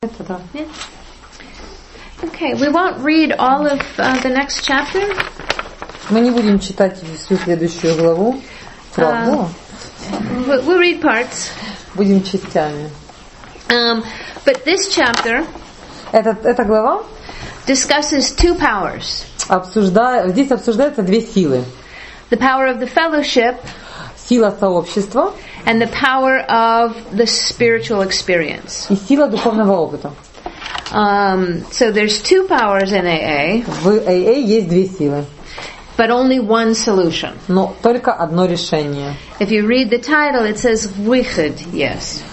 Yeah. Okay, we won't read all of the next chapter. Мы не будем читать всю следующую главу. Правда? We'll read parts. Будем частями. But this chapter Эта глава discusses two powers. Здесь обсуждаются две силы. The power of the fellowship Сила сообщества and the power of the spiritual experience. и сила духовного опыта. So there's two powers in AA. В AA есть две силы. But only one solution. Но только одно решение. If you read the title, it says выход, yes.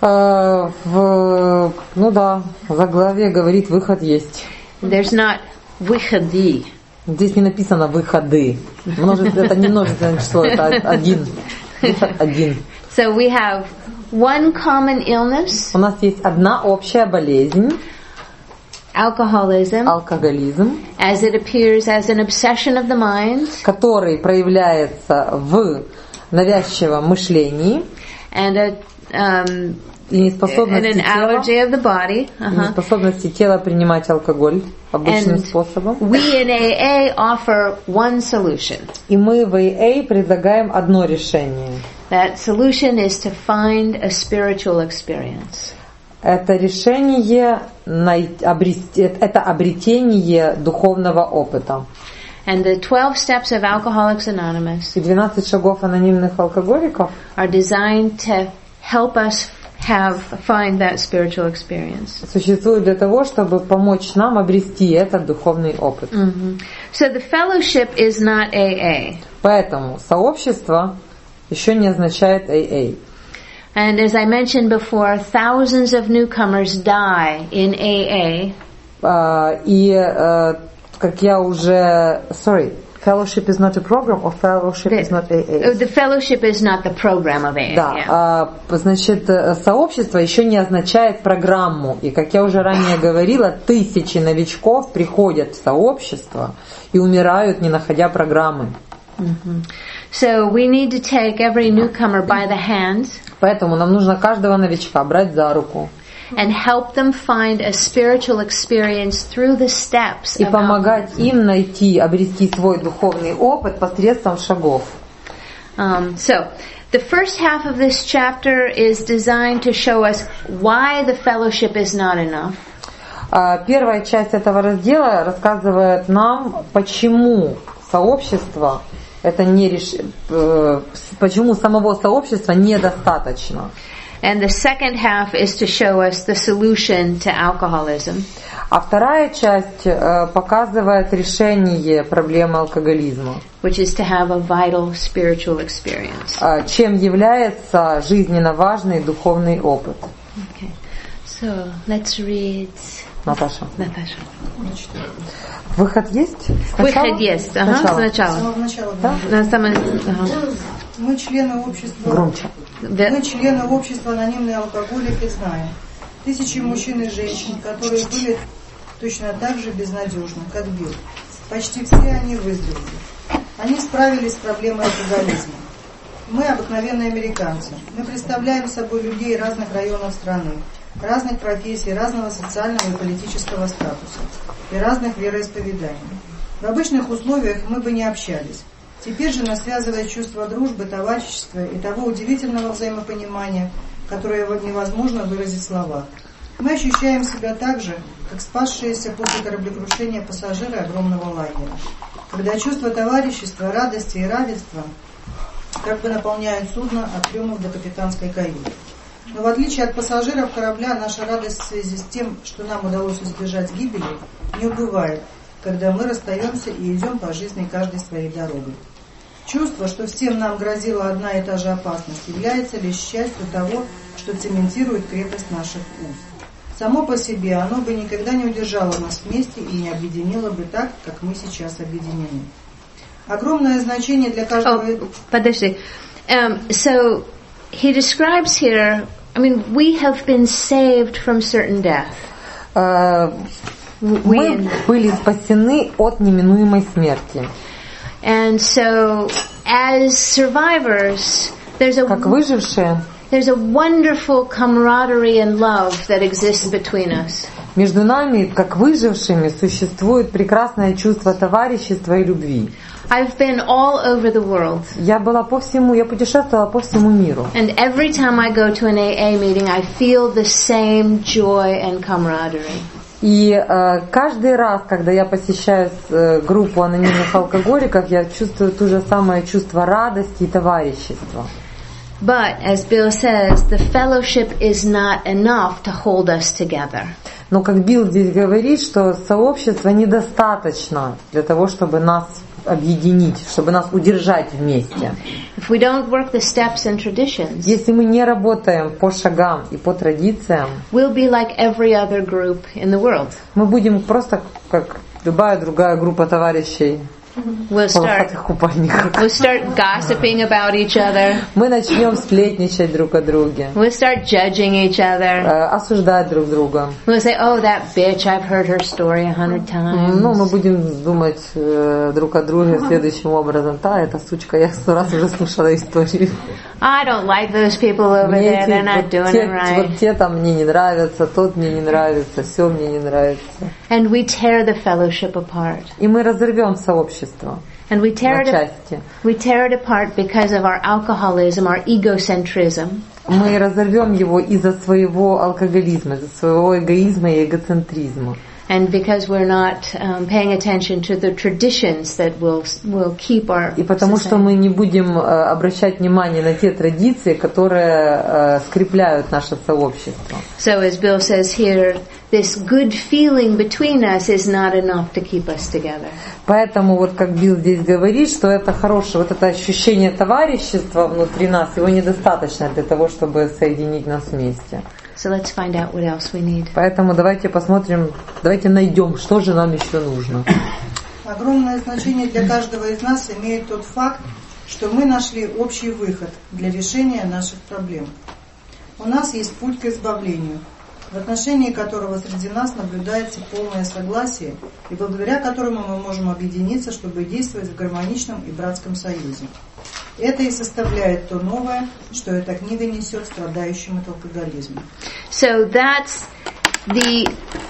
В заглавие говорит выход есть. There's not выходи. Здесь не написано выходы. Это не множественное число, это один. Выход один. So we have one common illness. У нас есть одна общая болезнь. Alcoholism. Алкоголизм. As it appears as an obsession of the mind. Который проявляется в навязчивом мышлении. And И неспособности тела принимать алкоголь обычным способом. We in AA offer one solution. И мы в AA предлагаем одно решение. That solution is to find a spiritual experience. Это решение это обретение духовного опыта. And the 12 steps of Alcoholics Anonymous И 12 шагов анонимных алкоголиков are designed to help us find that spiritual experience. Существует для того, чтобы помочь нам обрести этот духовный опыт. So the fellowship is not AA. Поэтому сообщество еще не означает AA. And as I mentioned before, thousands of newcomers die in AA. Как я уже... Fellowship is not a program, or fellowship is not AA? The fellowship is not the program of AA. Да, значит, сообщество еще не означает программу. И, как я уже ранее говорила, тысячи новичков приходят в сообщество и умирают, не находя программы. So we need to take every newcomer by the hand. Поэтому нам нужно каждого новичка брать за руку. And help them find a spiritual experience through the steps. И помогать им обрести свой духовный опыт посредством шагов. So, the first half of this chapter is designed to show us why the fellowship is not enough. Первая часть этого раздела рассказывает нам, почему сообщество почему самого сообщества недостаточно. And the second half is to show us the solution to alcoholism. А вторая часть показывает решение проблемы алкоголизма. Which is to have a vital spiritual experience. Чем является жизненно важный духовный опыт. Okay. So, let's read. Наташа. Выход есть? Выход есть. Сначала. Да? Мы члены общества. Громче. Мы члены общества анонимные алкоголики знаем. Тысячи мужчин и женщин, которые были точно так же безнадежны, как Билл. Почти все они выздоровели. Они справились с проблемой алкоголизма. Мы обыкновенные американцы. Мы представляем собой людей разных районов страны, разных профессий, разного социального и политического статуса и разных вероисповеданий. В обычных условиях мы бы не общались. Теперь же нас связывает чувство дружбы, товарищества и того удивительного взаимопонимания, которое невозможно выразить в словах. Мы ощущаем себя так же, как спасшиеся после кораблекрушения пассажиры огромного лайнера, когда чувство товарищества, радости и равенства как бы наполняют судно от трюмов до капитанской каюты. Но в отличие от пассажиров корабля, наша радость в связи с тем, что нам удалось избежать гибели, не убывает, когда мы расстаемся и идем по жизни каждой своей дорогой. Чувство, что всем нам грозила одна и та же опасность, является лишь частью того, что цементирует крепость наших уз. Само по себе оно бы никогда не удержало нас вместе и не объединило бы так, как мы сейчас объединены. Огромное значение для каждого... Подожди. So, he describes here, we have been saved from certain death. Мы были спасены от неминуемой смерти. And so, as survivors, there's a... Как выжившие, There's a wonderful camaraderie and love that exists between us. Между нами, как выжившими, существует прекрасное чувство товарищества и любви. I've been all over the world. Я путешествовала по всему миру. And every time I go to an AA meeting, I feel the same joy and camaraderie. И каждый раз, когда я посещаю группу анонимных алкоголиков, я чувствую то же самое чувство радости и товарищества. But, as Bill says, the fellowship is not enough to hold us together. Но как Билл здесь говорит, что сообщество недостаточно для того, чтобы нас объединить, чтобы нас удержать вместе. If we don't work the steps and traditions, если мы не работаем по шагам и по традициям, we'll be like every other group in the world. Мы будем просто как любая другая группа товарищей. We'll start gossiping about each other. Мы начнем сплетничать друг о друге. We'll start judging each other. Осуждать друг друга. We'll say, "Oh, that bitch! I've heard her story 100 times." Ну, мы будем думать друг о друге следующим образом: "Да, эта сучка, я 100 раз уже слушала историю." I don't like those people over there. They're not doing it right. Вот те там мне не нравятся, тот мне не нравится, все мне не нравится. And we tear the fellowship apart. И мы разорвем сообщество. And we tear it apart because of our alcoholism, our egocentrism. Мы разорвем его из-за своего алкоголизма, из-за своего эгоизма и эгоцентризма. And because we're not paying attention to the traditions that will keep our И потому что мы не будем обращать внимание на те традиции, которые скрепляют наше сообщество. So as Bill says here, this good feeling between us is not enough to keep us together. Поэтому вот как Билл здесь говорит, что это хорошее, вот это ощущение товарищества внутри нас, его недостаточно для того, чтобы соединить нас вместе. So let's find out what else we need. Поэтому давайте посмотрим, давайте найдем, что же нам еще нужно. Огромное значение для каждого из нас имеет тот факт, что мы нашли общий выход для решения наших проблем. У нас есть путь к избавлению, в отношении которого среди нас наблюдается полное согласие, и благодаря которому мы можем объединиться, чтобы действовать в гармоничном и братском союзе. Это и составляет то новое, что эта книга несет страдающим от алкоголизма. So that's the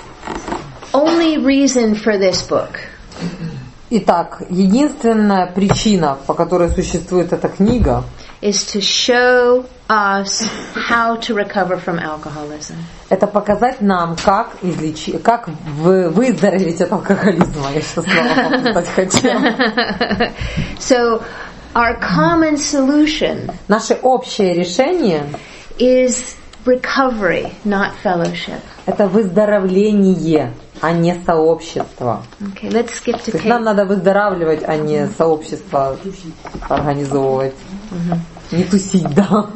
only reason for this book. Итак, единственная причина, по которой существует эта книга, is to show us how to recover from alcoholism. Это показать нам, как выздороветь от алкоголизма. Я сейчас слова попытать хотела. So our common solution наше общее решение is recovery, not fellowship. Это выздоровление, а не сообщество. Okay, let's skip to То есть нам надо выздоравливать, а не сообщество организовывать. Не тусить, да.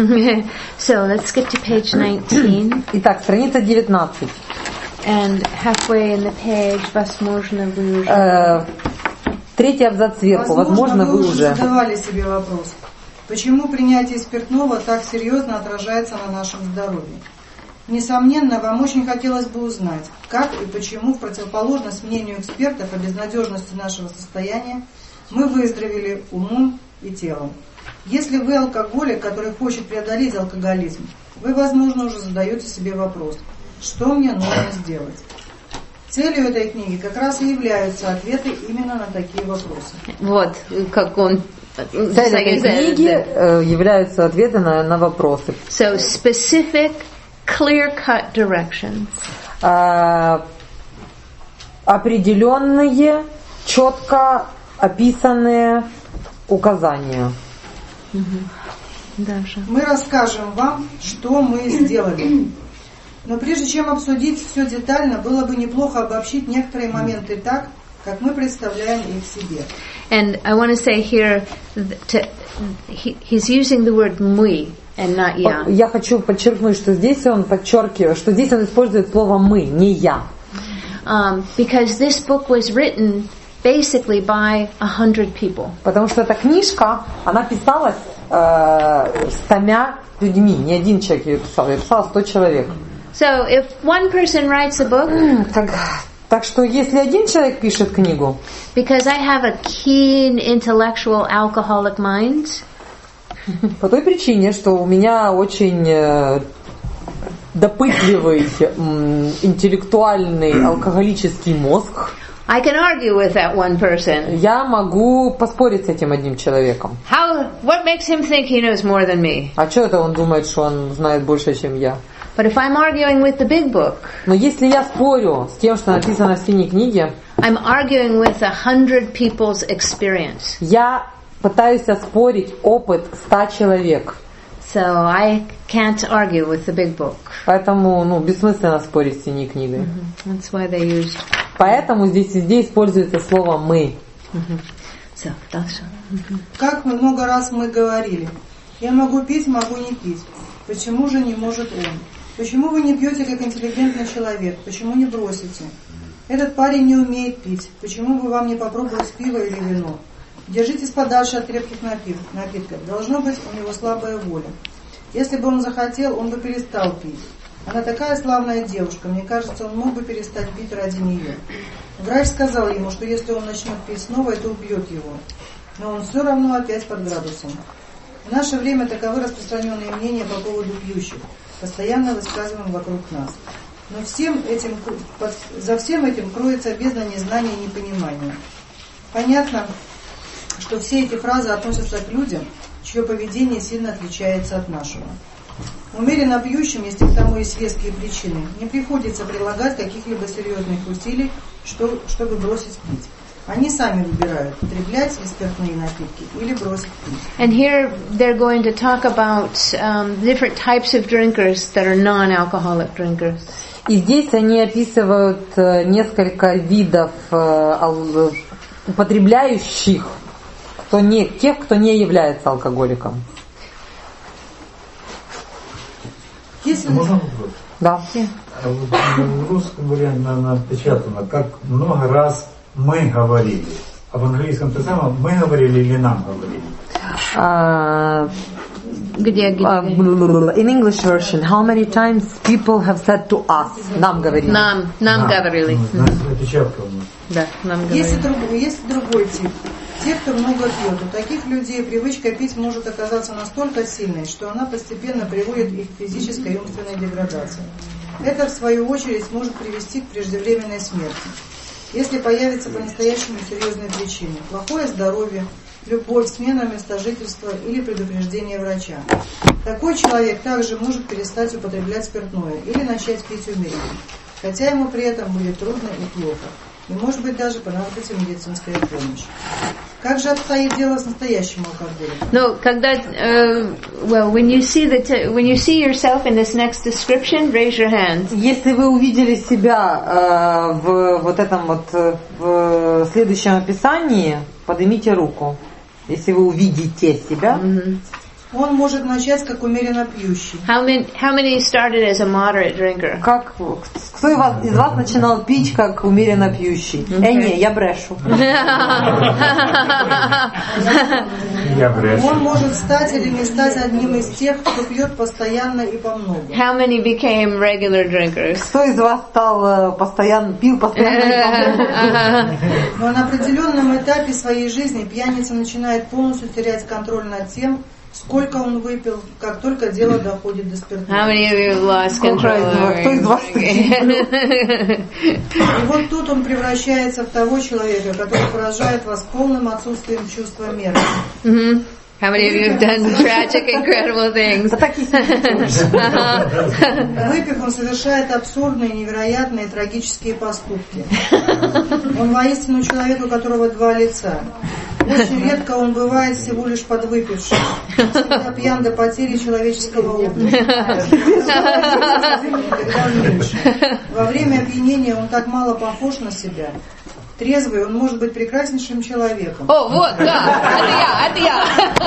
So let's skip to page 19. Итак, страница 19. And halfway in the page, возможно, вы уже... Третий абзац сверху. Возможно, вы уже задавали себе вопрос, почему принятие спиртного так серьезно отражается на нашем здоровье. Несомненно, вам очень хотелось бы узнать, как и почему, в противоположность мнению экспертов о безнадежности нашего состояния, мы выздоровели умом и телом. Если вы алкоголик, который хочет преодолеть алкоголизм, вы, возможно, уже задаете себе вопрос, что мне нужно сделать. Целью этой книги как раз и являются ответы именно на такие вопросы. Вот, как он... Цель этой книги являются ответы на вопросы. So specific, clear-cut directions. Определенные, четко описанные указания. Дальше. Мы расскажем вам, что мы сделали. Но прежде чем обсудить все детально, было бы неплохо обобщить некоторые моменты так, как мы представляем их себе. And I want to say here, he's using the word «мы» and not «я». Я хочу подчеркнуть, что здесь он подчеркивает, что здесь он использует слово «мы», не «я». Because this book was written basically by 100 people. Потому что эта книжка, она писалась 100 людьми, не один человек ее писал, ее писало 100 человек. So if one person writes a book, так что если один человек пишет книгу, because I have a keen intellectual alcoholic mind, По той причине, что у меня очень допытливый, интеллектуальный, алкоголический мозг. I can argue with that one person. Я могу поспорить с этим одним человеком. What makes him think he knows more than me? А что это он думает, что он знает больше, чем я? But if I'm arguing with the big book, но если я спорю с тем, что написано в синей книге, I'm arguing with 100 people's experience. Я пытаюсь оспорить опыт 100 человек. So I can't argue with the big book. Поэтому, бессмысленно спорить с синей книгой. That's why they used. Поэтому здесь везде используется слово «мы». So, Dasha. Как много раз мы говорили, я могу пить, могу не пить. Почему же не может он? Почему вы не пьете, как интеллигентный человек? Почему не бросите? Этот парень не умеет пить. Почему бы вам не попробовать пиво или вино? Держитесь подальше от крепких напитков. Должно быть, у него слабая воля. Если бы он захотел, он бы перестал пить. Она такая славная девушка. Мне кажется, он мог бы перестать пить ради нее. Врач сказал ему, что если он начнет пить снова, это убьет его. Но он все равно опять под градусом. В наше время таковы распространенные мнения по поводу пьющих, постоянно высказываем вокруг нас. Но за всем этим кроется бездна незнания и непонимания. Понятно, что все эти фразы относятся к людям, чье поведение сильно отличается от нашего. Умеренно пьющим, если к тому есть веские причины, не приходится прилагать каких-либо серьезных усилий, чтобы бросить пить. Они сами выбирают, употреблять спиртные напитки или бросить пить. And here they're going to talk about different types of drinkers that are non-alcoholic drinkers. И здесь они описывают несколько видов употребляющих, тех, кто не является алкоголиком. Можно вопрос? Да. В русском варианте напечатано, как много раз мы говорили. А в английском то самое, мы говорили или нам говорили? In English version, how many times people have said to us? Нам говорили. Нам говорили. Напечатка у нас. Да, нам говорили. Есть другой тип. Те, кто много пьет. У таких людей привычка пить может оказаться настолько сильной, что она постепенно приводит их к физической и умственной деградации. Это, в свою очередь, может привести к преждевременной смерти. Если появится по-настоящему серьезные причины, плохое здоровье, любовь, смена места жительства или предупреждение врача. Такой человек также может перестать употреблять спиртное или начать пить умеренно, хотя ему при этом будет трудно и плохо, и может быть даже понадобится медицинская помощь. Как же обстоит дело с настоящим алкоголем? No, когда, when you see yourself in this next description, raise your hand. Если вы увидели себя в следующем описании, поднимите руку. Если вы увидите себя. Он может начать как умеренно пьющий. How many started as a moderate drinker? Кто из вас начинал пить как умеренно пьющий? Не, я брешу. Он может стать или не стать одним из тех, кто пьет постоянно и по много. How many became regular drinkers? Кто из вас пил постоянно и по много? Но на определенном этапе своей жизни пьяница начинает полностью терять контроль над тем, сколько он выпил, как только дело доходит до спиртного. How many of you lost control? Кто из вас? И вот тут он превращается в того человека, который поражает вас полным отсутствием чувства меры. How many of you have done tragic, incredible things? Выпив, он совершает абсурдные, невероятные, трагические поступки. Он воистину человек, у которого два лица. Очень редко он бывает всего лишь подвыпившим, всегда пьян до потери человеческого облика. Никогда меньше. Во время опьянения он так мало похож на себя. Трезвый, он может быть прекраснейшим человеком. О, вот, да, это я.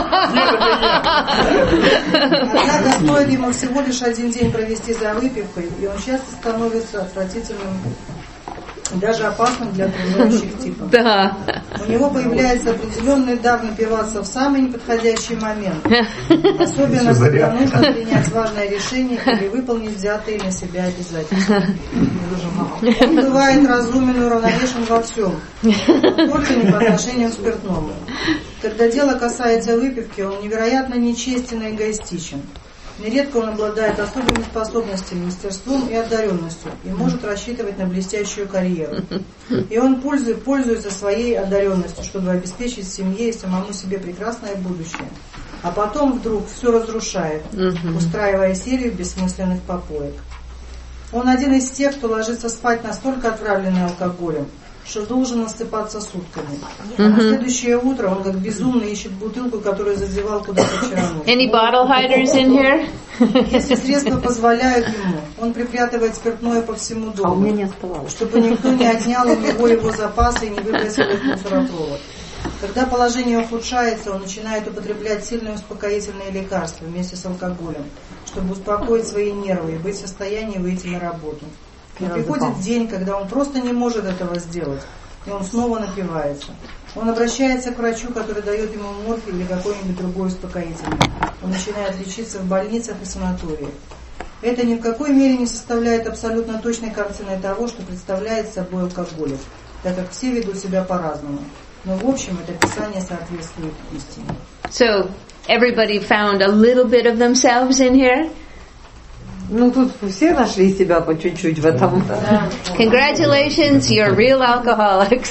Однако стоит ему всего лишь один день провести за выпивкой, и он часто становится отвратительным, даже опасным для окружающих типов. Да. У него появляется определенный дар напиваться в самый неподходящий момент. Особенно, когда нужно принять важное решение или выполнить взятые на себя обязательства. Он бывает разумен и уравновешен во всем, только не по отношению к спиртному. Когда дело касается выпивки, он невероятно нечестен и эгоистичен. Нередко он обладает особыми способностями, мастерством и одаренностью и может рассчитывать на блестящую карьеру. И он пользуется своей одаренностью, чтобы обеспечить семье и самому себе прекрасное будущее. А потом вдруг все разрушает, устраивая серию бессмысленных попоек. Он один из тех, кто ложится спать настолько отравленный алкоголем, что должен насыпаться сутками. А на следующее утро он как безумный ищет бутылку, которую задевал куда-то вчера ночью. Any bottle hiders in here? Если средства позволяют ему, он припрятывает спиртное по всему дому, А у меня не оставалось. чтобы никто не отнял у него его запасы и не выбросил их в мусоропровод. Когда положение ухудшается, он начинает употреблять сильные успокоительные лекарства вместе с алкоголем, чтобы успокоить свои нервы и быть в состоянии выйти на работу. Но приходит день, когда он просто не может этого сделать, и он снова напивается. Он обращается к врачу, который дает ему морфий или какой-нибудь другой успокоительный. Он начинает лечиться в больницах и санаториях. Это ни в какой мере не составляет абсолютно точной картины того, что представляет собой алкоголик, так как все ведут себя по-разному. Но в общем это описание соответствует истине. So, everybody found a little bit of themselves in here? Ну, тут все нашли себя по чуть-чуть в этом. Congratulations, you're real alcoholics.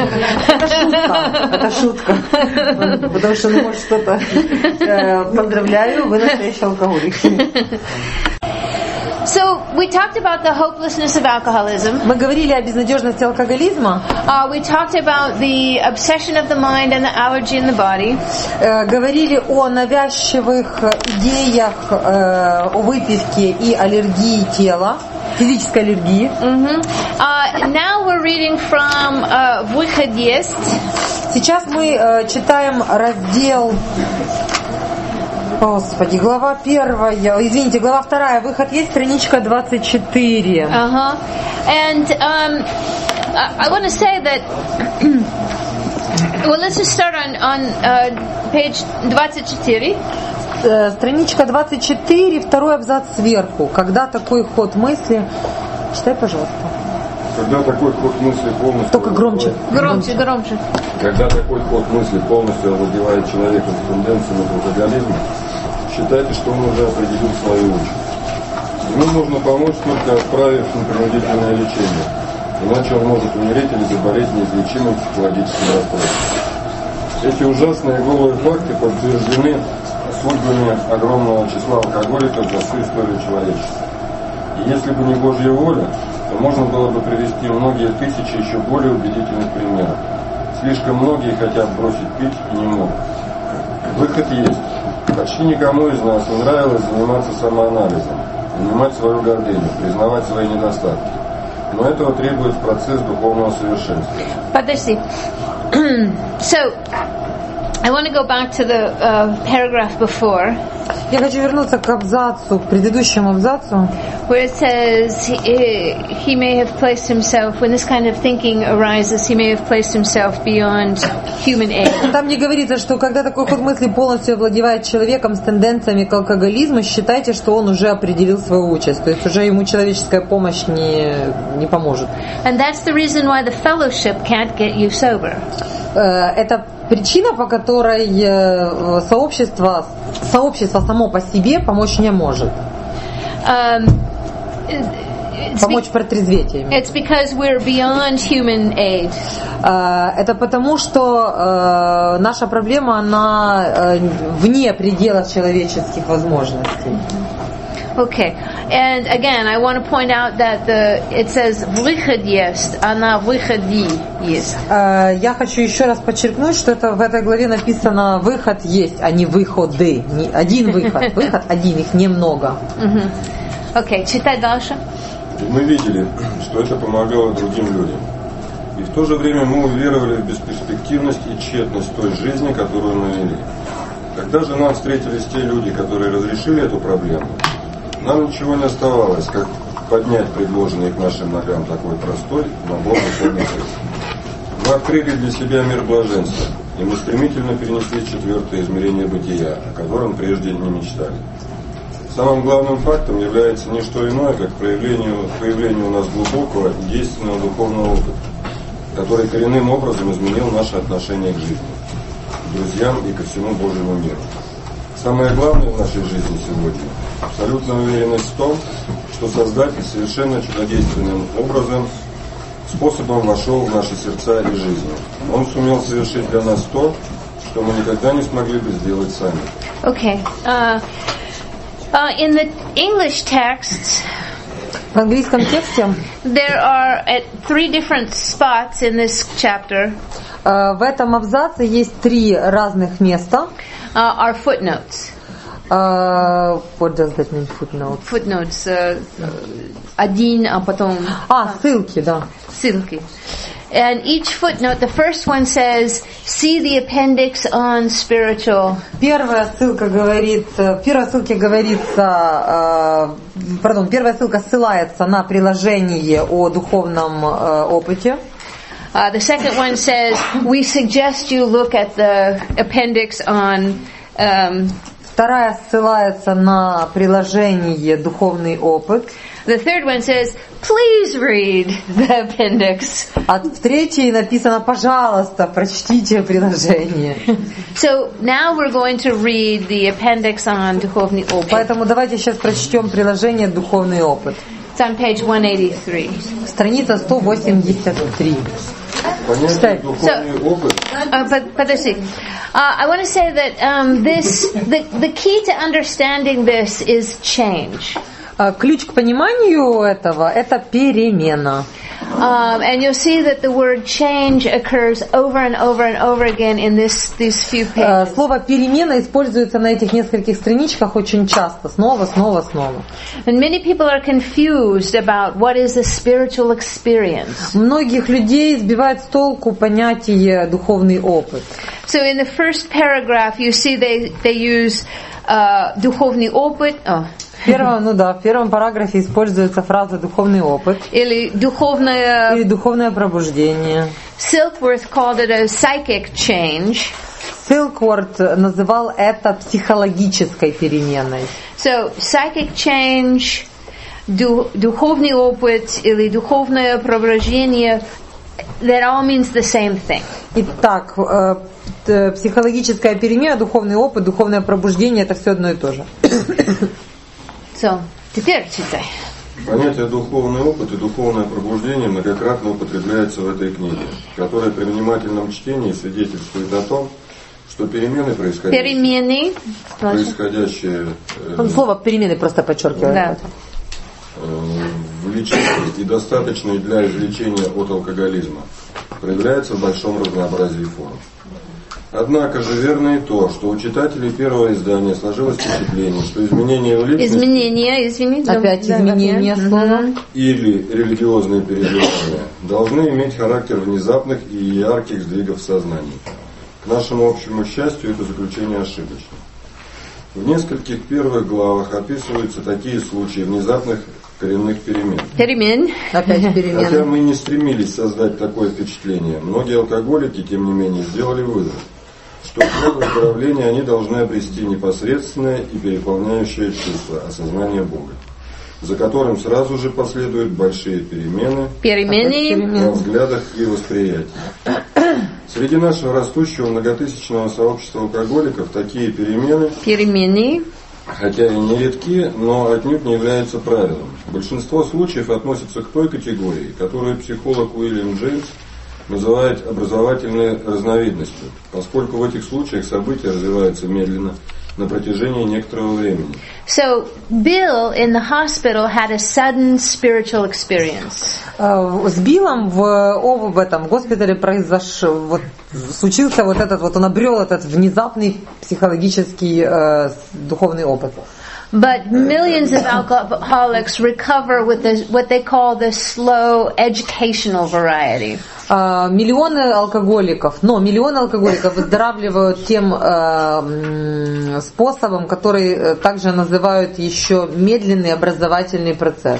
Это шутка. Потому что, ну, может, что-то... Поздравляю, вы настоящие алкоголики. So, we talked about the hopelessness of alcoholism. Мы говорили о безнадежности алкоголизма. We talked about the obsession of the mind and the allergy in the body. Говорили о навязчивых идеях о выпивке и аллергии тела, физической аллергии. Now we're reading from Выход есть. Сейчас мы читаем раздел... Господи, глава 1, извините, глава 2, выход есть, страничка 24. And I want to say that, well, let's just start on page 24. Страничка 24, второй абзац сверху. Когда такой ход мысли... Читай, пожалуйста. Когда такой ход мысли полностью... Только громче. Громче. Когда такой ход мысли полностью овладевает человеком с тенденциями к алкоголизму, считайте, что он уже определил свою участь. Ему нужно помочь, только отправив на принудительное лечение, иначе он может умереть или заболеть неизлечимым психологическим расстройством. Эти ужасные голые факты подтверждены судьбами огромного числа алкоголиков за всю историю человечества. И если бы не Божья воля, то можно было бы привести многие тысячи еще более убедительных примеров. Слишком многие хотят бросить пить и не могут. Выход есть. Почти никому из нас не нравилось заниматься самоанализом, занимать свою гордыню, признавать свои недостатки. Но этого требует процесс духовного совершенства. Подожди. So, I want to go back to the paragraph before. Я хочу вернуться к абзацу, к предыдущему абзацу, where it says he may have placed himself, when this kind of thinking arises, he may have placed himself beyond human aid. Там не говорится, что когда такой ход мысли полностью овладевает человеком с тенденциями к алкоголизму, считайте, что он уже определил свою участь, то есть уже ему человеческая помощь не поможет. And that's the reason why the fellowship can't get you sober. Это причина, по которой сообщество само по себе помочь не может. Помочь протрезветь. It's because we're beyond human aid. Это потому, что наша проблема, она вне пределов человеческих возможностей. Okay, and again, I want to point out that it says выход есть, а на выходи есть. Я хочу еще раз подчеркнуть, что это в этой главе написано выход есть, а не выходы. Не один выход, выход один, их немного. Окей, читай дальше. И мы видели, что это помогало другим людям. И в то же время мы уверовали в бесперспективность и тщетность той жизни, которую мы вели. Когда же нам встретились те люди, которые разрешили эту проблему, нам ничего не оставалось, как поднять предложенный к нашим ногам такой простой, но духовный текст. Мы открыли для себя мир блаженства, и мы стремительно перенесли четвертое измерение бытия, о котором прежде не мечтали. Самым главным фактом является не что иное, как появление у нас глубокого и действенного духовного опыта, который коренным образом изменил наше отношение к жизни. друзьям и ко всему Божьему миру. Самое главное в нашей жизни сегодня – абсолютная уверенность в том, что Создатель совершенно чудодейственным образом, способом вошел в наши сердца и жизни. Он сумел совершить для нас то, что мы никогда не смогли бы сделать сами. Okay. In the English texts, В английском тексте there are at 3 different spots in this chapter в этом абзаце есть 3 разных места. are footnotes. What does that mean, footnote? Footnotes. Один, а потом Ссылки, да. ссылки. And each footnote, the first one says, see the appendix on spiritual. Первая ссылка ссылается на приложение о духовном опыте. The second one says, we suggest you look at the appendix on Вторая ссылается на приложение «Духовный опыт». The third one says, please read the appendix. А в третьей написано, пожалуйста, прочтите приложение. So now we're going to read the appendix on духовный опыт. Поэтому давайте сейчас прочтем приложение «Духовный опыт». It's on page 183. Страница 183. Понятие духовный опыт. Подожди. I want to say that the key to understanding this is change. Ключ к пониманию этого – это перемена. And you'll see that the word change occurs over and over and over again in these few pages. Слово «перемена» используется на этих нескольких страничках очень часто, снова. And many people are confused about what is a spiritual experience. Многих людей сбивает с толку понятие «духовный опыт». So in the first paragraph, you see they use духовный опыт. В первом параграфе используется фраза «духовный опыт» или духовное пробуждение. Silkworth called it a psychic change. Silkworth называл это психологической переменой. So psychic change, духовный опыт или духовное пробуждение, that all means the same thing. Итак, психологическая перемена, духовный опыт, духовное пробуждение – это все одно и то же. So, теперь читай. Понятие духовный опыт и духовное пробуждение многократно употребляется в этой книге, которая при внимательном чтении свидетельствует о том, что перемены, происходящие Слово «перемены» просто подчеркивает. Да. В лечении и достаточные для излечения от алкоголизма проявляются в большом разнообразии форм. Однако же верно и то, что у читателей первого издания сложилось впечатление, что изменения в личности изменения слова или религиозные переживания должны иметь характер внезапных и ярких сдвигов в сознании. К нашему общему счастью, это заключение ошибочно. В нескольких первых главах описываются такие случаи внезапных коренных перемен. Хотя мы не стремились создать такое впечатление, многие алкоголики, тем не менее, сделали вывод, что для выздоровления они должны обрести непосредственное и переполняющее чувство осознания Бога, за которым сразу же последуют большие перемены во взглядах и восприятии. Среди нашего растущего многотысячного сообщества алкоголиков такие перемены, хотя и нередки, но отнюдь не являются правилом. Большинство случаев относятся к той категории, которую психолог Уильям Джеймс называет образовательной разновидностью, поскольку в этих случаях события развиваются медленно на протяжении некоторого времени. So Bill in the hospital had a sudden spiritual experience. С Биллом в этом госпитале случился он обрел этот внезапный психологический духовный опыт. But millions of alcoholics recover with what they call the slow educational variety. Миллионы алкоголиков выздоравливают тем способом, который также называют еще медленный образовательный процесс.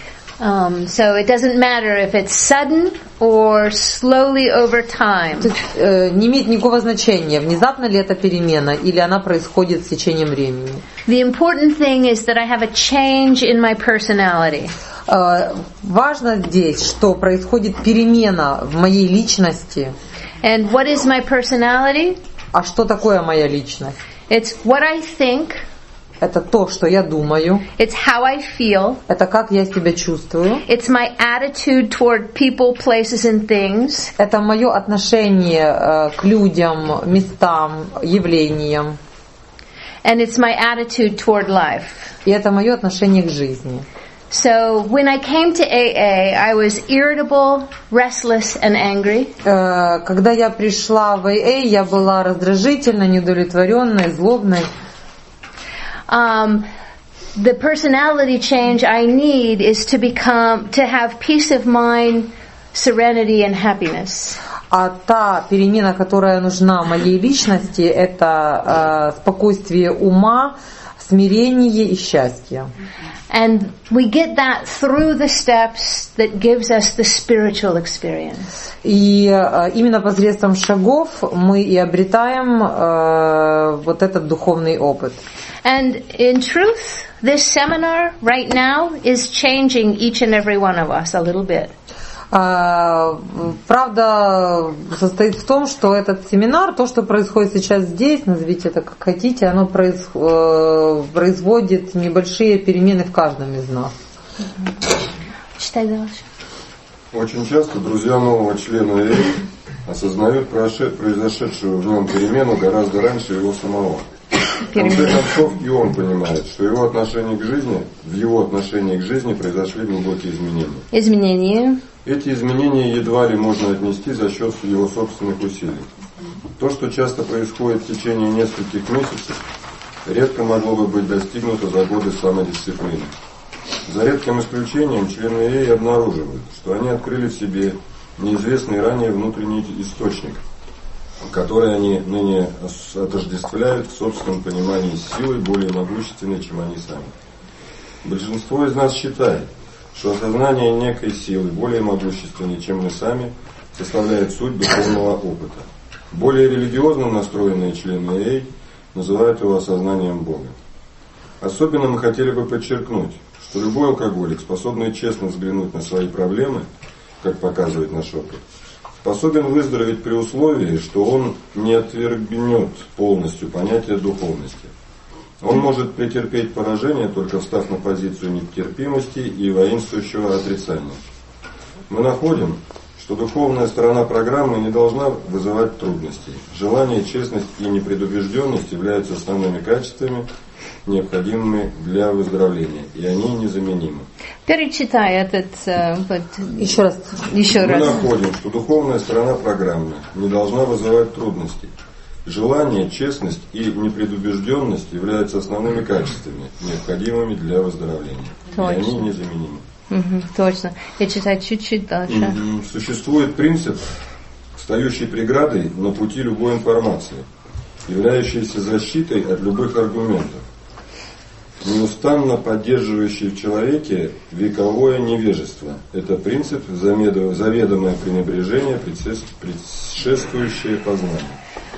So it doesn't matter if it's sudden or slowly over time. Не имеет никакого значения, внезапно ли это перемена или она происходит с течением времени. The important thing is that I have a change in my personality. Важно здесь, что происходит перемена в моей личности. And what is my personality? А что такое моя личность? It's what I think. Это то, что я думаю. It's how I feel. Это как я себя чувствую. It's my attitude toward people, places, and things. Это мое отношение к людям, местам, явлениям. And it's my attitude toward life. И это мое отношение к жизни. So when I came to AA, I was irritable, restless, and angry. Когда я пришла в AA, я была раздражительной, неудовлетворенной, злобной. The personality change I need is to have peace of mind, serenity, and happiness. А та перемена, которая нужна моей личности, это спокойствие ума, смирение и счастье. And we get that through the steps that gives us the spiritual experience. И именно посредством шагов мы и обретаем вот этот духовный опыт. And in truth, this seminar right now is changing each and every one of us a little bit. Правда состоит в том, что этот семинар, то, что происходит сейчас здесь, назовите это как хотите, оно производит небольшие перемены в каждом из нас. Читай дальше. Очень часто друзья нового члена AA осознают произошедшую в нем перемену гораздо раньше его самого. В конце концов, и он понимает, что в его отношении к жизни произошли глубокие изменения. Эти изменения едва ли можно отнести за счет его собственных усилий. То, что часто происходит в течение нескольких месяцев, редко могло бы быть достигнуто за годы самодисциплины. За редким исключением члены AA обнаруживают, что они открыли в себе неизвестный ранее внутренний источник, который они ныне отождествляют в собственном понимании силой более могущественной, чем они сами. Большинство из нас считает, что осознание некой силы, более могущественной, чем мы сами, составляет суть духовного опыта. Более религиозно настроенные члены AA называют его осознанием Бога. Особенно мы хотели бы подчеркнуть, что любой алкоголик, способный честно взглянуть на свои проблемы, как показывает наш опыт, способен выздороветь при условии, что он не отвергнет полностью понятие духовности. Он может претерпеть поражение, только встав на позицию нетерпимости и воинствующего отрицания. Мы находим, что духовная сторона программы не должна вызывать трудностей. Желание, честность и непредубежденность являются основными качествами, необходимыми для выздоровления, и они незаменимы. Перечитай этот Еще раз. Мы находим, что духовная сторона программы не должна вызывать трудностей. Желание, честность и непредубежденность являются основными качествами, необходимыми для выздоровления. Точно. И они незаменимы. Точно. Я читаю чуть-чуть дальше. Существует принцип, встающий преградой на пути любой информации, являющийся защитой от любых аргументов, неустанно поддерживающий в человеке вековое невежество. Это принцип заведомое пренебрежение, предшествующее познанию.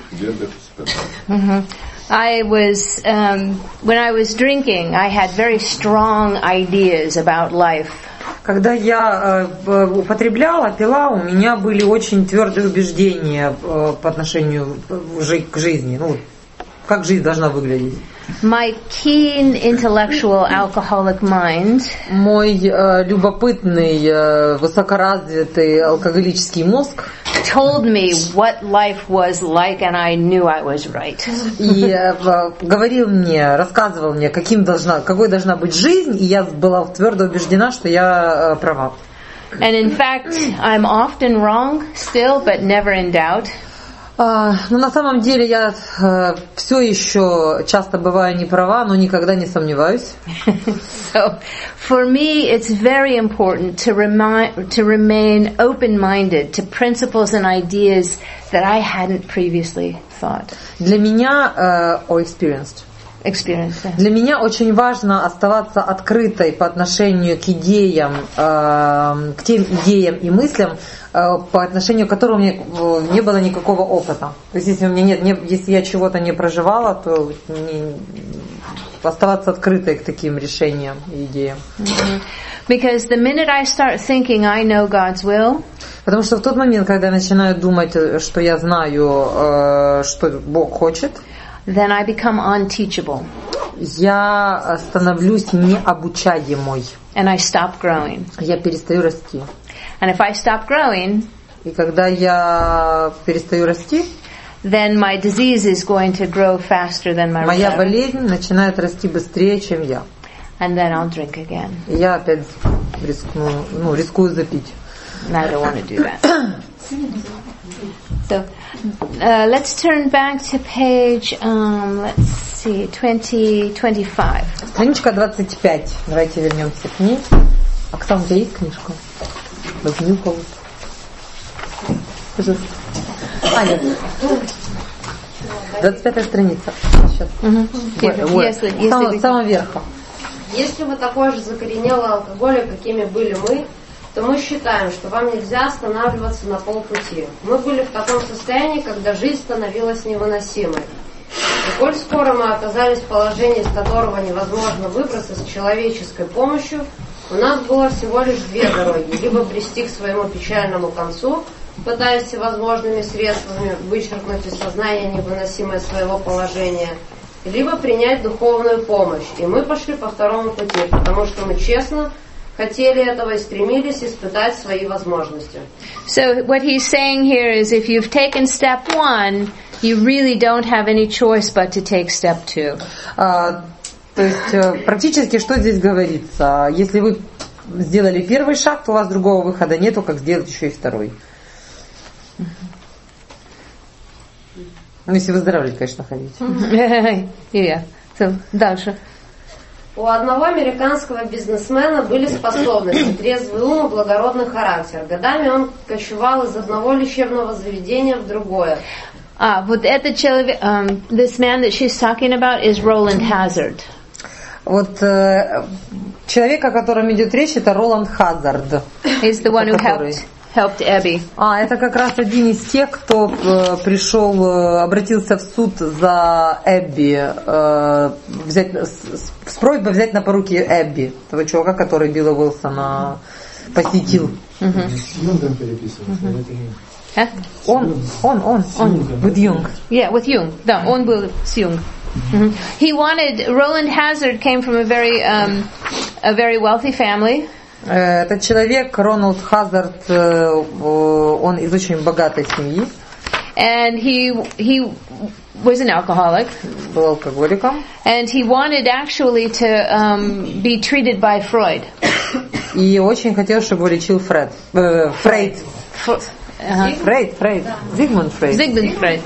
When I was drinking, I had very strong ideas about life. Когда я употребляла, пила, у меня были очень твердые убеждения по отношению к жизни. Ну, как жизнь должна выглядеть. My keen intellectual alcoholic mind мой любопытный, высокоразвитый алкоголический мозг told me what life was like, and I knew I was right. И говорил мне, рассказывал мне, какой должна быть жизнь, и я была твердо убеждена, что я права. And in fact, I'm often wrong still, but never in doubt. Но на самом деле я все еще часто бываю не права, но никогда не сомневаюсь. So, for me, it's very important to remain open-minded to principles and ideas that I hadn't previously thought. Для меня, Для меня очень важно оставаться открытой по отношению к идеям, к тем идеям и мыслям, по отношению к которым у меня не было никакого опыта. То есть, если я чего-то не проживала, то оставаться открытой к таким решениям и идеям. Because the minute I start thinking I know God's will, Потому что в тот момент, когда я начинаю думать, что я знаю, что Бог хочет, then I become unteachable. Я становлюсь необучаемой. And I stop growing. Я перестаю расти. And if I stop growing, И когда я перестаю расти, then my disease is going to grow faster than my моя resentment. болезнь начинает расти быстрее, чем я. And then I'll drink again. И я опять рискую запить. And I don't want to do that. So, let's turn back to page, let's see, 25. Страничка 25. Давайте вернемся к ней. Оксана, у тебя есть книжка? Возьми у кого-то. Пожалуйста. Нет. 25 страница. Сейчас. С самого верха. Если вы такой же закоренелый алкоголик, какими были мы, то мы считаем, что вам нельзя останавливаться на полпути. Мы были в таком состоянии, когда жизнь становилась невыносимой. И коль скоро мы оказались в положении, из которого невозможно выбраться с человеческой помощью, у нас было всего лишь две дороги. Либо брести к своему печальному концу, пытаясь всевозможными средствами вычеркнуть из сознания невыносимое своего положения, либо принять духовную помощь. И мы пошли по второму пути, потому что мы честно хотели этого и стремились испытать свои возможности. So what he's saying here is if you've taken step one, you really don't have any choice but to take step two. То есть практически что здесь говорится? Если вы сделали первый шаг, то у вас другого выхода нету, как сделать еще и второй. Ну, если выздоравливать, конечно, ходить. Yeah. So, дальше. У одного американского бизнесмена были способности, трезвый ум и благородный характер. Годами он кочевал из одного лечебного заведения в другое. Вот этот человек, this man that she's talking about is Roland Hazard. Вот человек, о котором идет речь, это Роланд Хазард. He's the one who helped Abby. Это как раз один из тех, кто обратился в суд за Эбби, с просьбой взять на поруки Эбби, того чувака, который Билла Уилсона посетил. С Юнгом переписывался. Он, with Jung. Yeah, with Jung. Да, он был с Jung. Roland Hazard came from a very wealthy family. Этот человек, Рональд Хазард, он из очень богатой семьи. And he was an alcoholic. Был алкоголиком. And he wanted actually to be treated by Freud. И очень хотел, чтобы его лечил Фрейд. Зигмунд Фрейд.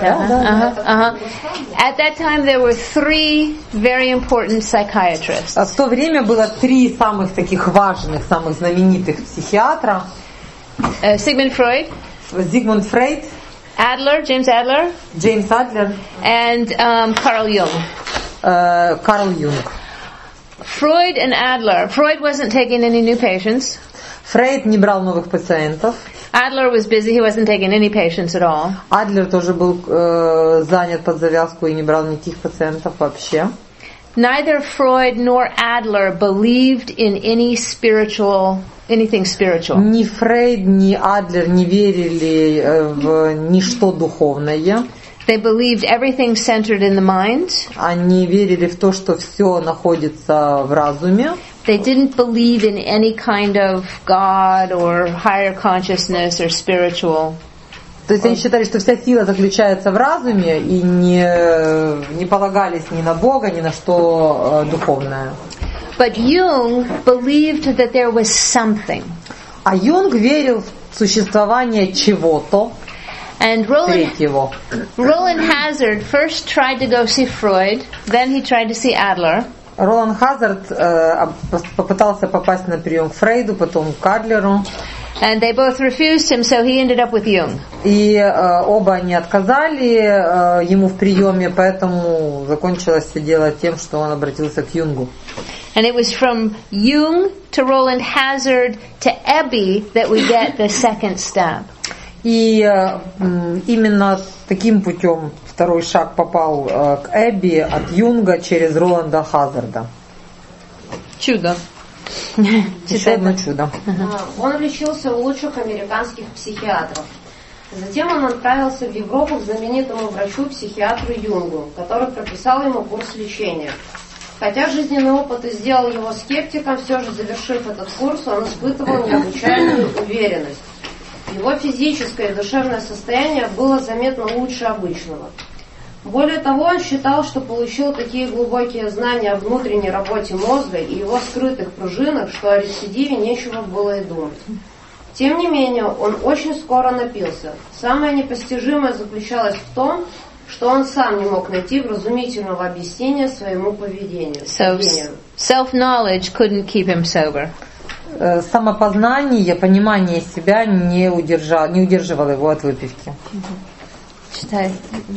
At that time there were three very important psychiatrists. В то время было три самых таких важных, самых знаменитых психиатра. Sigmund Freud, Зигмунд Фрейд, James Adler, and Carl Jung. Карл Юнг. Freud and Adler. Freud wasn't taking any new patients. Фрейд не брал новых пациентов. Adler was busy, he wasn't taking any patients at all. Адлер тоже был занят под завязку и не брал никаких пациентов вообще. Neither Freud nor Adler believed in anything spiritual. Ни Фрейд, ни Адлер не верили в ничто духовное. They believed everything centered in the mind. Они верили в то, что все находится в разуме. They didn't believe in any kind of God or higher consciousness or spiritual. То есть они считали, что вся сила заключается в разуме и не полагались ни на Бога, ни на что духовное. But Jung believed that there was something. А Юнг верил в существование чего-то. And Roland Hazard first tried to go see Freud, then he tried to see Adler. Роланд Хазард попытался попасть на прием к Фрейду, потом к Адлеру. And they both refused him, so he ended up with Jung. И оба они отказали ему в приеме, поэтому закончилось все дело тем, что он обратился к Юнгу. And it was from Jung to Roland Hazard to Ebbe that we get the second step. И именно таким путем второй шаг попал к Эбби от Юнга через Роланда Хазарда. Чудо. Еще одно чудо. Он лечился у лучших американских психиатров. Затем он отправился в Европу к знаменитому врачу-психиатру Юнгу, который прописал ему курс лечения. Хотя жизненный опыт и сделал его скептиком, все же, завершив этот курс, он испытывал необычайную уверенность. Его физическое и душевное состояние было заметно лучше обычного. Более того, он считал, что получил такие глубокие знания о внутренней работе мозга и его скрытых пружинах, что о рецидиве нечего было и думать. Тем не менее, он очень скоро напился. Самое непостижимое заключалось в том, что он сам не мог найти вразумительного объяснения своему поведению. So self-knowledge couldn't keep him sober. Самопознание, понимание себя не удерживало его от выпивки. Читай.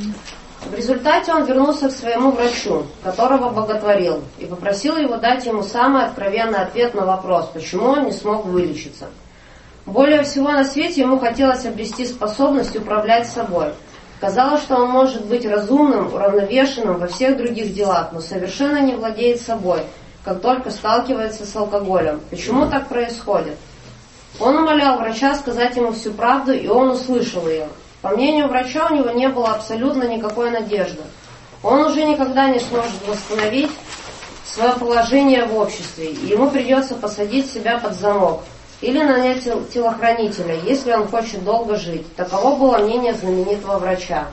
В результате он вернулся к своему врачу, которого боготворил, и попросил его дать ему самый откровенный ответ на вопрос, почему он не смог вылечиться. Более всего на свете ему хотелось обрести способность управлять собой. Казалось, что он может быть разумным, уравновешенным во всех других делах, но совершенно не владеет собой, как только сталкивается с алкоголем. Почему так происходит? Он умолял врача сказать ему всю правду, и он услышал ее. По мнению врача, у него не было абсолютно никакой надежды. Он уже никогда не сможет восстановить свое положение в обществе, и ему придется посадить себя под замок или нанять телохранителя, если он хочет долго жить. Таково было мнение знаменитого врача.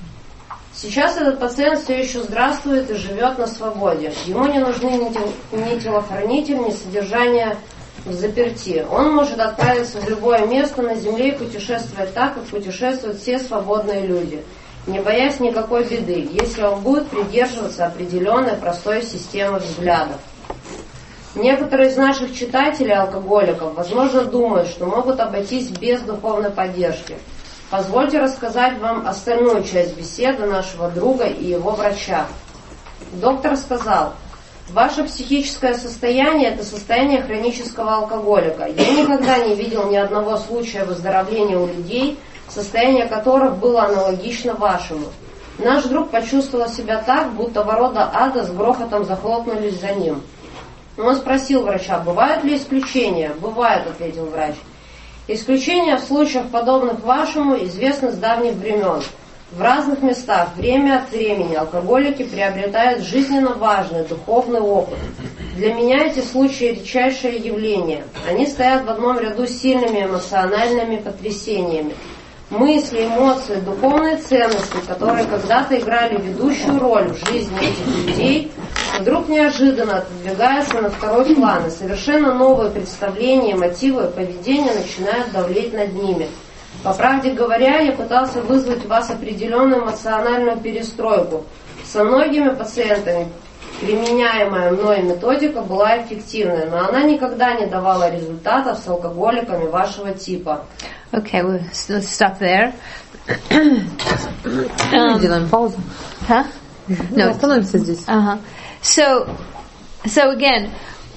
Сейчас этот пациент все еще здравствует и живет на свободе. Ему не нужны ни телохранитель, ни содержание в заперти. Он может отправиться в любое место на земле и путешествовать так, как путешествуют все свободные люди, не боясь никакой беды, если он будет придерживаться определенной простой системы взглядов. Некоторые из наших читателей, алкоголиков, возможно, думают, что могут обойтись без духовной поддержки. Позвольте рассказать вам остальную часть беседы нашего друга и его врача. Доктор сказал: ваше психическое состояние – это состояние хронического алкоголика. Я никогда не видел ни одного случая выздоровления у людей, состояние которых было аналогично вашему. Наш друг почувствовал себя так, будто ворота ада с грохотом захлопнулись за ним. Он спросил врача: бывают ли исключения? Бывают, ответил врач. Исключения в случаях, подобных вашему, известны с давних времен. В разных местах, время от времени, алкоголики приобретают жизненно важный духовный опыт. Для меня эти случаи редчайшее явление. Они стоят в одном ряду с сильными эмоциональными потрясениями. Мысли, эмоции, духовные ценности, которые когда-то играли ведущую роль в жизни этих людей, вдруг неожиданно отодвигаются на второй план, и совершенно новые представления, мотивы и поведение начинают давлеть над ними. По правде говоря, я пытался вызвать в вас определенную эмоциональную перестройку. Со многими пациентами применяемая мной методика была эффективной, но она никогда не давала результатов с алкоголиками вашего типа. Okay, let's stop there. Делаем паузу. Huh? No, остановимся здесь. So again,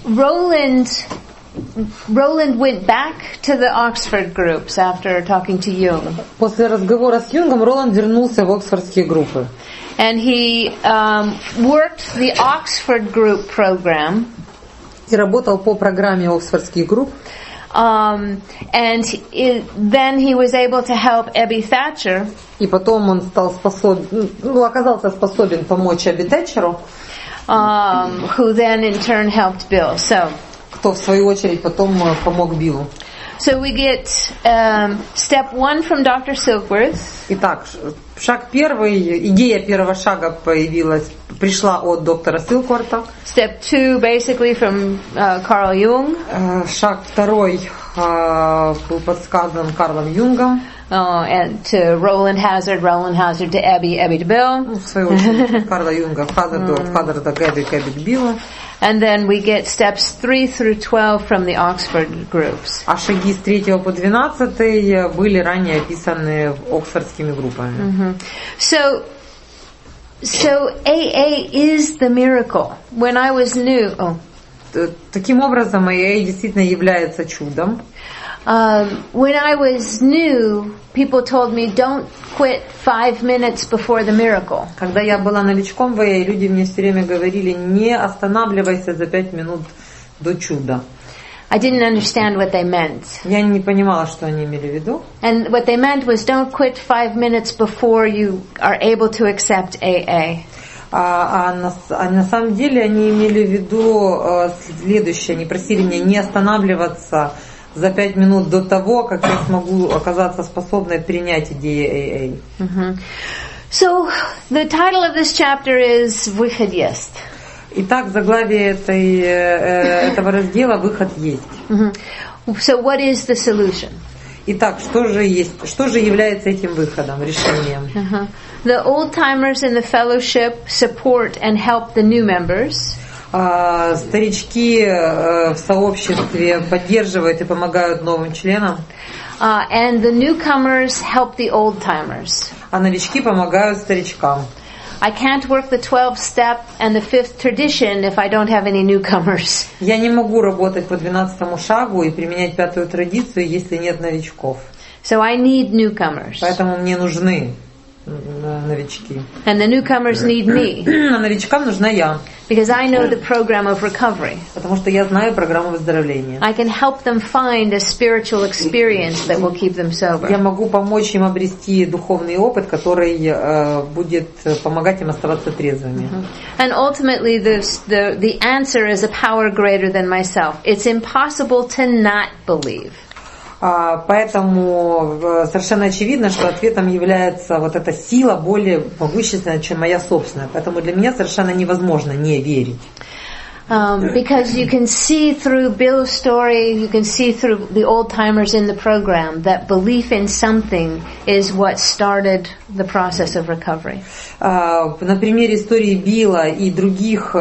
Roland went back to the Oxford groups after talking to Jung. После разговора с Юнгом Роланд вернулся в оксфордские группы. And he worked the Oxford group program. И работал по программе оксфордских групп. And then he was able to help Abby Thatcher. И потом он стал оказался способен помочь Эбби Тэтчеру. Who then in turn helped Bill. Кто в свою очередь потом помог Биллу. So we get step 1 from Dr. Silkworth. Итак, шаг первый, идея первого шага пришла от доктора Силкворта. Step 2 basically from Carl Jung. Шаг второй был подсказан Карлом Юнгом. And to Roland Hazard to Abby to Bill. В свою очередь Карла Юнга от Хазарда к Эбби к Биллу. And then we get steps 3 through 12 from the Oxford groups. А шаги с 3 по 12 были ранее описаны оксфордскими группами. So AA is the miracle. When I was new, таким образом AA действительно является чудом. When I was new, people told me don't quit 5 minutes before the miracle. Когда я была новичком в AA, люди мне все время говорили: не останавливайся за 5 минут до чуда. I didn't understand what they meant. Я не понимала, что они имели в виду. And what they meant was don't quit 5 minutes before you are able to accept AA. На самом деле они имели в виду следующее. Они просили меня не останавливаться за 5 минут до того, как я смогу оказаться способной принять идеи AA. Mm-hmm. So, the title of this chapter is «Выход есть». Итак, заглавие этого раздела «Выход есть». Mm-hmm. So, what is the solution? Итак, что же является этим выходом, решением? Uh-huh. The old-timers in the fellowship support and help the new members. Старички в сообществе поддерживают и помогают новым членам. And the newcomers help the old-timers. А новички помогают старичкам. I can't work the 12th step and the 5th tradition if I don't have any newcomers. Я не могу работать по 12-му шагу и применять 5-ю традицию, если нет новичков. So I need newcomers. Поэтому мне нужны новички. And the newcomers need me. А новичкам нужна я. Because I know the program of recovery. Потому что я знаю программу выздоровления. I can help them find a spiritual experience that will keep them sober. Я могу помочь им обрести духовный опыт, который будет помогать им оставаться трезвыми. And ultimately, the answer is a power greater than myself. It's impossible to not believe. Поэтому совершенно очевидно, что ответом является вот эта сила более могущественная, чем моя собственная. Поэтому для меня совершенно невозможно не верить. Because you can see through Bill's story, you can see through the old-timers in the program that belief in something is what started the process of recovery. На примере истории Билла и других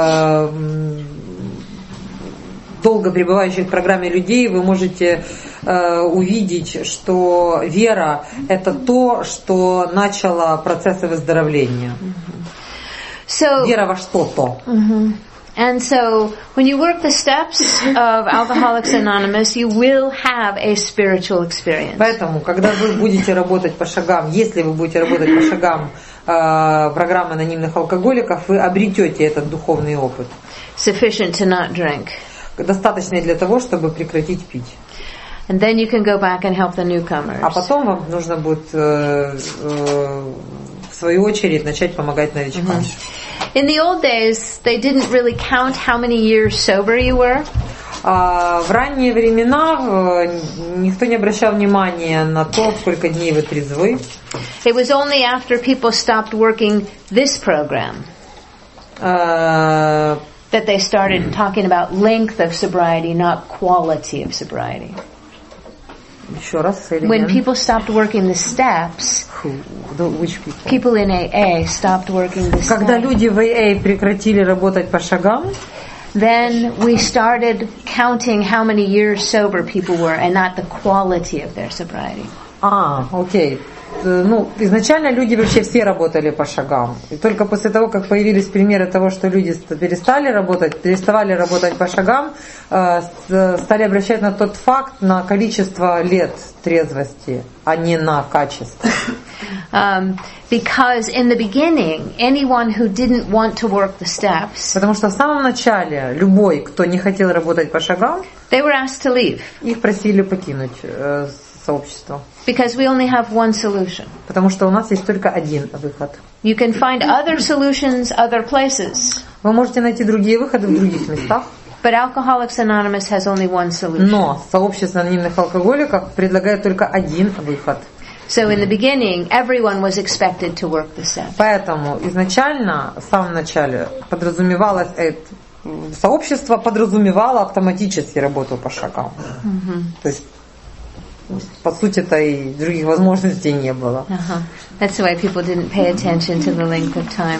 долго пребывающих в программе людей вы можете увидеть, что вера – это то, что начало процессы выздоровления. Вера во что-то. And so, when you work the steps of Alcoholics Anonymous, you will have a spiritual experience. Поэтому, когда вы будете работать по шагам, если вы будете работать по шагам программы анонимных алкоголиков, вы обретете этот духовный опыт. Sufficient to not drink. Достаточный для того, чтобы прекратить пить. And then you can go back and help the newcomers. А потом вам нужно будет в свою очередь начать помогать новичкам. In the old days, they didn't really count how many years sober you were. В ранние времена никто не обращал внимания на то, сколько дней вы трезвы. It was only after people stopped working this program that they started talking about length of sobriety, not quality of sobriety. Еще раз. When people stopped working the steps, Which people? People in AA stopped working the steps. Когда люди в AA прекратили работать по шагам, then we started counting how many years sober people were and not the quality of their sobriety. Окей. Изначально люди вообще все работали по шагам. И только после того, как появились примеры того, что люди переставали работать по шагам, стали обращать на тот факт, на количество лет трезвости, а не на качество. Because in the beginning, anyone who didn't want to work the steps, потому что в самом начале любой, кто не хотел работать по шагам, they were asked to leave. Их просили покинуть сообщество. Because we only have one solution. Потому что у нас есть только один выход. You can find other solutions other places. Вы можете найти другие выходы в других местах. But Alcoholics Anonymous has only one solution. Но сообщество анонимных алкоголиков предлагает только один выход. So in the beginning, everyone was expected to work the steps. Поэтому изначально, в самом начале, подразумевалось сообщество подразумевало автоматически работу по шагам. То есть по сути-то и других возможностей не было. That's why people didn't pay attention to the length of time.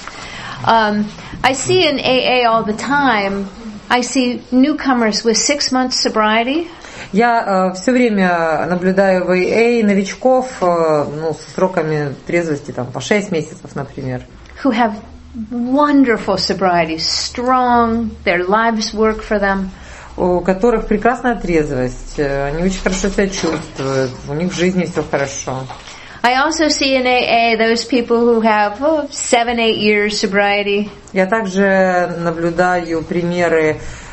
I see in AA all the time, I see newcomers with 6 months sobriety. Я все время наблюдаю в AA новичков с сроками трезвости по 6 месяцев, например. Who have wonderful sobriety, strong, their lives work for them. У которых прекрасная трезвость, они очень хорошо себя чувствуют, у них в жизни все хорошо. I also see in AA those people who have 7-8 years sobriety. Я также наблюдаю примеры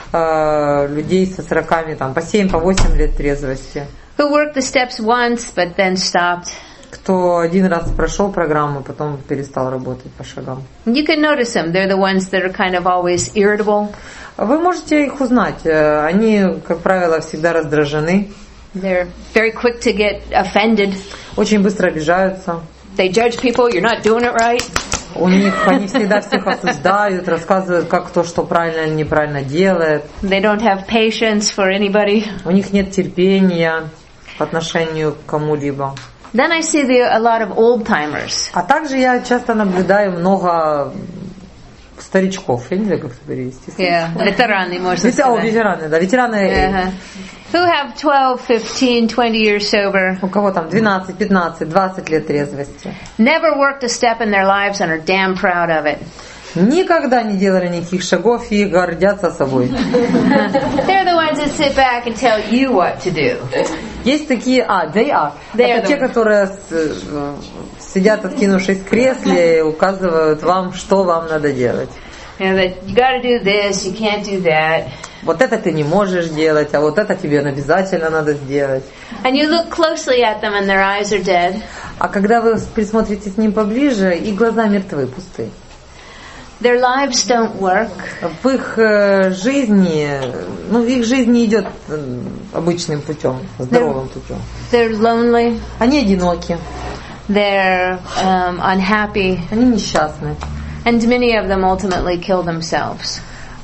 людей со 40, там, по 7, по 8 лет трезвости. Who worked the steps once but then stopped. Кто один раз прошел программу, потом перестал работать по шагам. You can notice them. They're the ones that are kind of always irritable. Вы можете их узнать. Они, как правило, всегда раздражены. They're very quick to get offended. Очень быстро обижаются. They judge people, you're not doing it right. У них они всегда всех осуждают, рассказывают, как кто что правильно или неправильно делает. They don't have patience for anybody. У них нет терпения по отношению к кому-либо. Then I see a lot of old-timers. А также я часто наблюдаю много старичков. Я не знаю, как это перевести. Ветераны, можно сказать. Ветераны, да, ветераны. Who have 12, 15, 20 years sober. У кого там 12, 15, 20 лет трезвости. Never worked a step in their lives and are damn proud of it. Никогда не делали никаких шагов и гордятся собой. They're the ones that sit back and tell you what to do. Есть такие, это те, которые сидят, откинувшись в кресле, и указывают вам, что вам надо делать. You gotta do this, you can't do that. Вот это ты не можешь делать, а вот это тебе обязательно надо сделать. And you look closely at them and their eyes are dead. А когда вы присмотритесь к ним поближе, их глаза мертвы, пустые. Their lives don't work. В их жизни, их жизнь не идет обычным путем, здоровым путем. They're lonely. Они одиноки. They're unhappy. Они несчастны. And many of them ultimately kill themselves.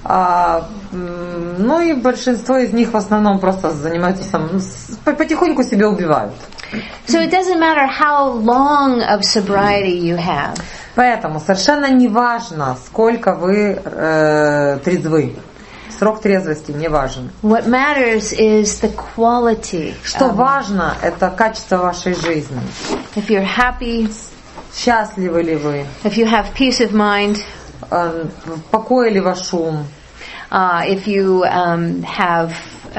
И большинство из них в основном просто занимаются потихоньку себя убивают. So it doesn't matter how long of sobriety you have. Поэтому совершенно не важно, сколько вы трезвы. Срок трезвости не важен. What matters is the quality. Что важно, это качество вашей жизни. If you're happy, счастливы ли вы? If you have peace of mind, в покое ли ваш ум? If you have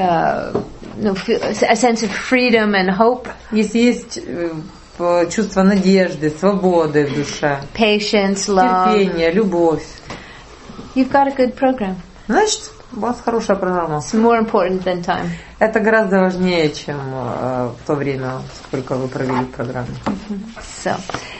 a sense of freedom and hope, если есть чувство надежды, свободы в душе, patience, love, терпение, любовь, you've got a good program. Значит, у вас хорошая программа. It's more important than time. Это гораздо важнее, чем то время, сколько вы провели в программе. So.